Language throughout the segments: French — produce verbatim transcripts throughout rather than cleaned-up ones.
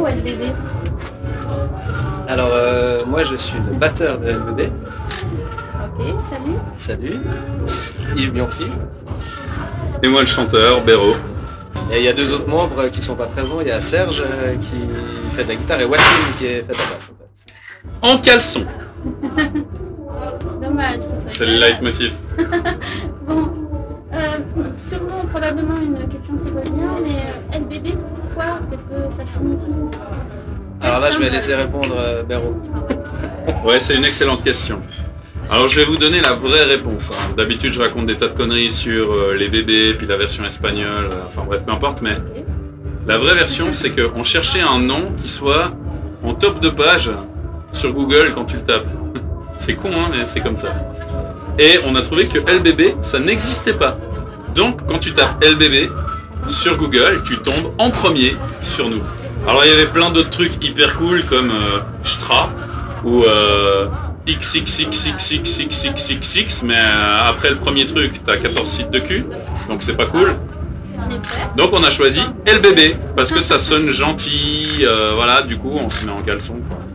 L B B? Alors, euh, moi je suis le batteur de L B B. Ok, salut. Salut. Yves Bianchi. Et moi le chanteur, Béraud. Et il y a deux autres membres qui sont pas présents. Il y a Serge euh, qui fait de la guitare et Wassim qui fait de la basse. En fait. En caleçon. Dommage. C'est le leitmotiv. Bon, euh, sûrement, probablement une question qui revient, mais euh, L B B, pourquoi? Qu'est-ce que ça signifie? Alors là, je vais Symbole. laisser répondre euh, Béraud. Ouais, c'est une excellente question. Alors je vais vous donner la vraie réponse. hein. D'habitude je raconte des tas de conneries sur euh, les bébés, puis la version espagnole, euh, enfin bref, peu importe, mais Ok. la vraie version c'est qu'on cherchait un nom qui soit en top de page sur Google quand tu le tapes. C'est con hein, mais c'est comme ça. Et on a trouvé que L B B ça n'existait pas. Donc quand tu tapes L B B sur Google, tu tombes en premier sur nous. Alors il y avait plein d'autres trucs hyper cool comme euh, Stra ou euh, X X X X X X X X X, mais euh, après le premier truc, t'as quatorze sites de cul, donc c'est pas cool. En effet. Donc on a choisi L B B, parce que ça sonne gentil, euh, voilà, du coup on se met en caleçon.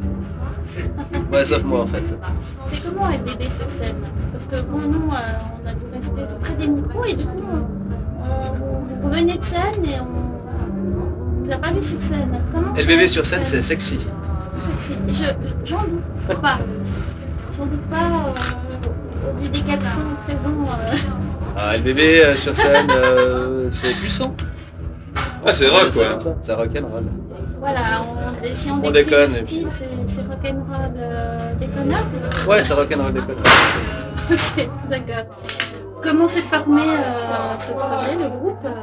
Quoi. Ouais, sauf moi en fait. C'est comment L B B sur scène? Parce que bon, nous, euh, on a dû rester tout près des micros et du coup, on, on- vous revenez de scène et on ne vous a pas vu sur scène. Comment L B B sur scène, c'est sexy. sexy. Je, je- j'en doute pas. J'en doute pas euh, au vu des caleçons présents. euh. Ah, L B B euh, sur scène, euh, c'est puissant. Ah c'est rock C'est quoi. comme ça, c'est rock'n'roll. Voilà, on, et si on, On décrit déconne, le et style, c'est, c'est rock'n'roll euh, déconneur. Ouais, c'est rock'n'roll déconne. Ok, d'accord. Comment s'est formé euh, ce projet, le groupe euh,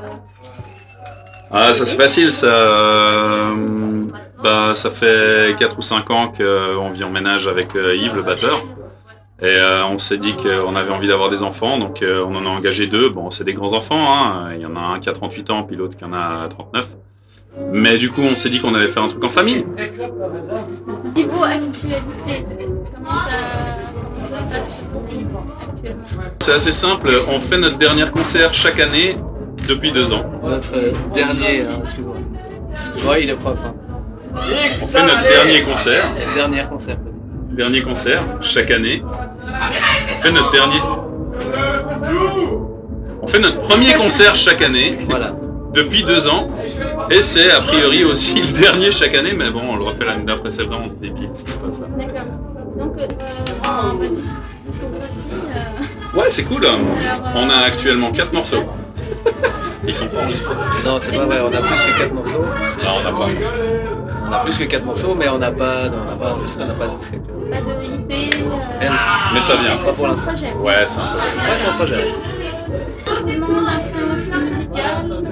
Ah ça c'est facile, ça, euh, bah, ça fait quatre ou cinq ans qu'on vit en ménage avec euh, Yves le batteur. Et euh, on s'est dit qu'on avait envie d'avoir des enfants, donc euh, on en a engagé deux. Bon, c'est des grands enfants, hein. Il y en a un qui a trente-huit ans, puis l'autre qui en a trente-neuf. Mais du coup, on s'est dit qu'on allait faire un truc en famille. Niveau actualité, comment ça, comment ça se passe actuellement? C'est assez simple, on fait notre dernier concert chaque année depuis deux ans. Notre euh, dernier, hein, excuse-moi. Ouais, il est propre. Hein. On fait notre dernier concert, Le dernier concert. dernier concert chaque année. On fait notre dernier. On fait notre premier concert chaque année Voilà. depuis deux ans. Et c'est a priori aussi le dernier chaque année, mais bon, on le refait l'année d'après, c'est vraiment débile ce qui se passe là. D'accord. Donc, euh, en votre discographie, euh, Ouais, c'est cool. On a actuellement quatre morceaux. Ils sont pas enregistrés. Non, c'est pas vrai, on a plus que quatre morceaux. Non, on n'a pas. On a plus que quatre morceaux, mais on n'a pas, non, on n'a pas, on n'a pas de disque actuellement. pas de I P. Euh, Rien. Mais ça vient. est-ce Pas que pour c'est un l'instant. projet? Ouais, c'est un peu. Ouais, c'est un projet. Mouvement d'influence musicale.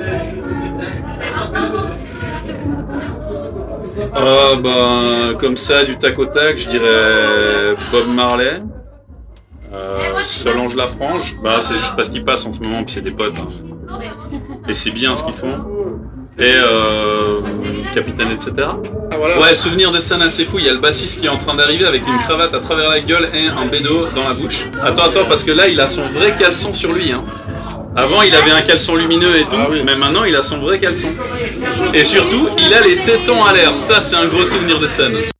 Ah bah, comme ça, du tac au tac, je dirais Bob Marley. Euh, Solange Lafrange. Bah, c'est juste parce qu'ils passent en ce moment, puis c'est des potes. hein. Et c'est bien ce qu'ils font. Et euh, Capitaine, et cetera. Ouais, souvenir de scène assez fou, il y a le bassiste qui est en train d'arriver avec une cravate à travers la gueule et un bédo dans la bouche. Attends, attends, parce que là, il a son vrai caleçon sur lui. Hein. Avant, il avait un caleçon lumineux et tout, mais maintenant, il a son vrai caleçon. Et surtout, il a les tétons à l'air. Ça, c'est un gros souvenir de scène.